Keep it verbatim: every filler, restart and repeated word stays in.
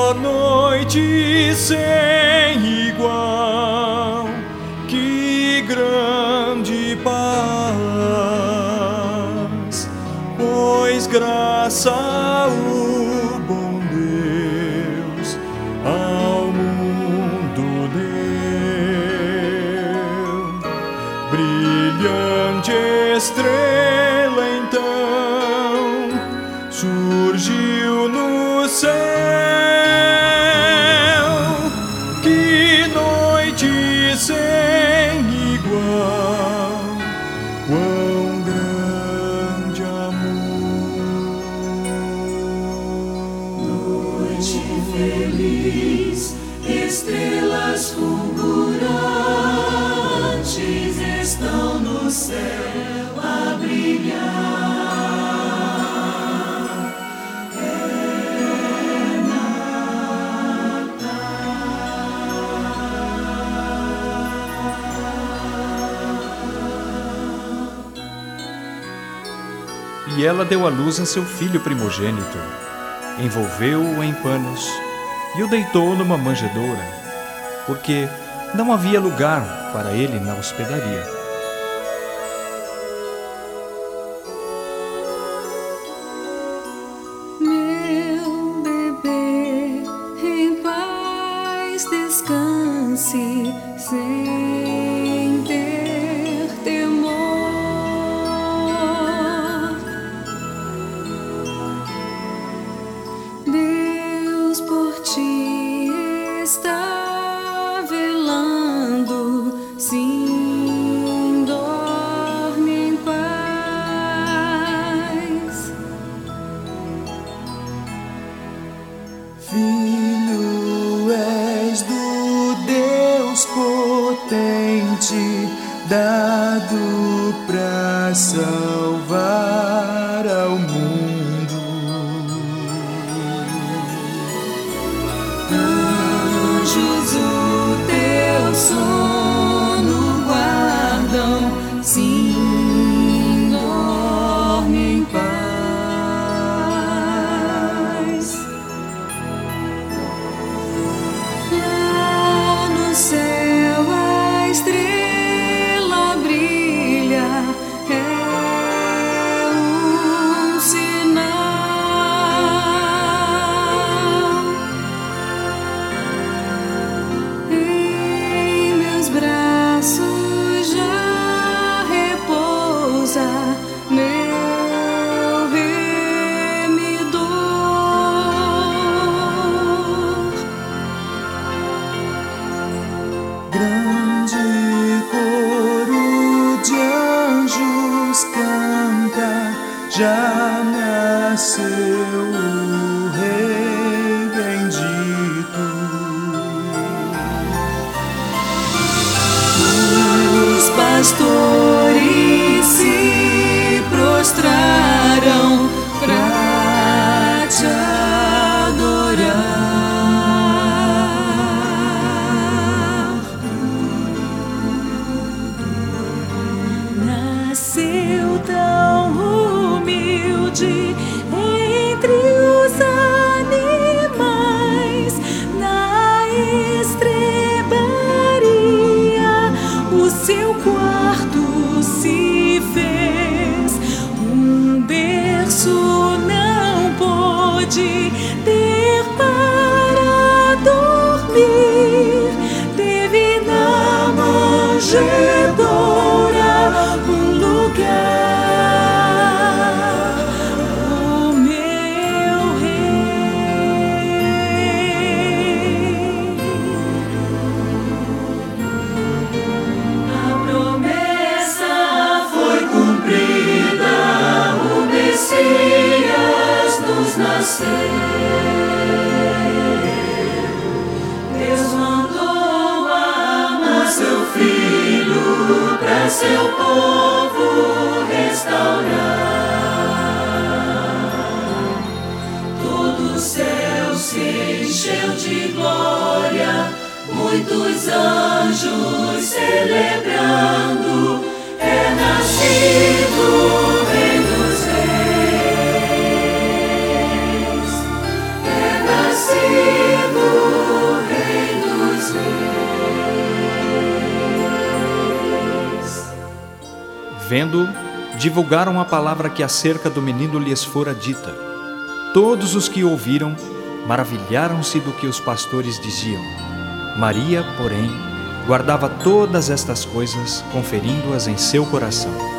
Ó noite sem igual, que grande paz, pois graça o bom Deus ao mundo deu. Brilhante estrela então surgiu no céu. Que noite sem igual, quão grande amor. Noite feliz, estrelas fulgurantes estão no céu a brilhar. E ela deu à luz a seu filho primogênito, envolveu-o em panos e o deitou numa manjedoura, porque não havia lugar para ele na hospedaria. Meu bebê, em paz descanse, sem ter temor. Deus por ti está velando, sim, dorme em paz. Filho és do Deus potente, dado pra salvar ao mundo. Anjos o teu sono guardam, sim, dorme em paz. Lá no céu a estrela brilha, é um sinal. Em meus braços já repousa meu remidor. Grande coro de anjos canta, já nasceu o Rei bendito. Os pastores se prostraram pra te adorar. Nasceu tão humilde entre os animais, na estrebaria o seu quarto se fez. Um berço não pôde ter para dormir, teve na manjedoura um lugar. O meu rei, a promessa foi cumprida, o Messias nos nasceu. Deus mandou amar seu filho pra seu povo restaurar. Todo o céu se encheu de glória, muitos anjos celebrando. É nascido o Rei dos Reis, é nascido Vendo, divulgaram a palavra que acerca do menino lhes fora dita. Todos os que ouviram maravilharam-se do que os pastores diziam. Maria, porém, guardava todas estas coisas, conferindo-as em seu coração.